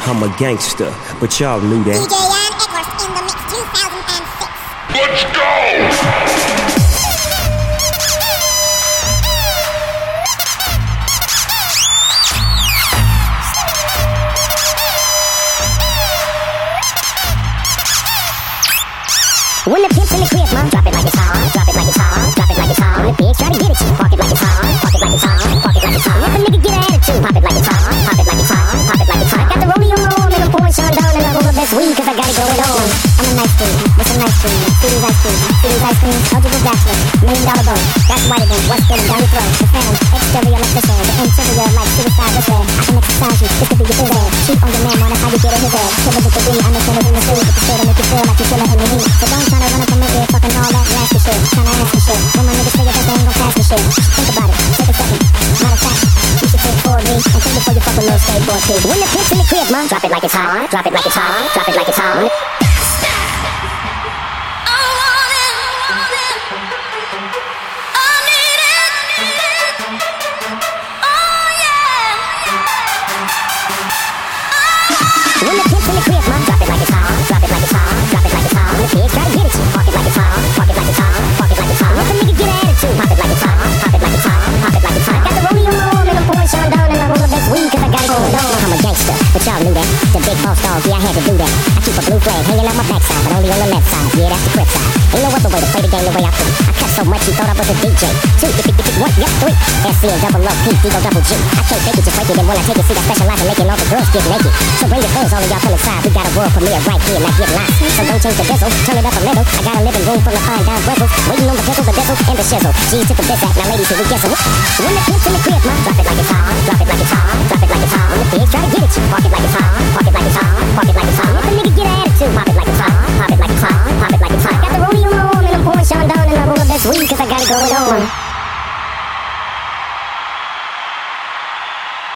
I'm a gangster, but y'all knew that. DJ Jan Eghorst in the mix 2006. Let's go! When the pimp's in the crib, mom, drop it like it's hot, drop it like it's hot, drop it like it's hot. When the pigs try to get at you, park it like it's hot, park it like it's hot, park it like it's hot. Let the nigga get an attitude, pop it like it's hot, pop it like it's hot, pop it like it's hot. I got the rollie on and I'm pouring Sean down and I roll the best weed cause I got it going on. I'm a nice dude, with some nice cream, City's ice cream, City's ice cream, eligible bachelor, $1 million boat. That's whiter than what's spilling down your throat. The phantom, exterior like this the interior like suicide whistle. I can exercise you, this could be your phys ed. Cheat on your man, wanna how you get in his head. Killer with the D, I'm a killer in the street, with the shit to make you feel like you're killing in the heat. So don't try to run up on my ear, fucking all that nasty shit. Tryna ask me shit, when my niggas figure that they ain't gon' pass me shit. Think about it, take a second. Matter of fact, you should take 4D and think before you fuck a little skateboard kid. When the pimp's in the crib, mom, drop it like it's hot, drop it like it's hot, drop it like it's hot. When the pimp's in the crib, mom, drop it like it's hot, drop it like it's hot, drop it like it's hot. When the pigs try to get at you, park it like it's hot, park it like it's hot, park it like it's hot. Let the nigga get an attitude, pop it like it's hot, pop it like it's hot, pop it like it's hot. Got the rollie on my arm and I'm pouring Sean down and I roll the best weed cause I got it going on. I'm a gangster, but y'all knew that. The big boss dog, yeah I had to do that. I keep a blue flag hanging out my backside, but only on the left side. Yeah, that's the crib side. Ain't no other way to play the game the way I play. I cut so much you thought I was a DJ. 2, 1, yep, 3. SC and double O, P, D, O, double G. I can't fake it, just break it. And when I take it, see I specialize in making all the girls get naked. So bring your friends, all of y'all come inside. We got a world premiere right here, now get lost. So don't change the diesel, turn it up a little. I got a living room full of fine dime bristles. Waiting on the pickle, the diesel, and the shizzle. G's to the biz act, now ladies, here we guessing. When the pimp's in the crib, mom, drop it like it's hot, drop it like it's hot, drop it like it's hot. When the pigs try to get at you, park it like it's hot, park it like it's hot, park it like it's hot. Let the nigga get an attitude, pop it like it's hot, pop it like it's hot, pop it like it's hot. Got the rollie on my arm and I'm pouring Sean down and I roll the best weed cause I got it going on.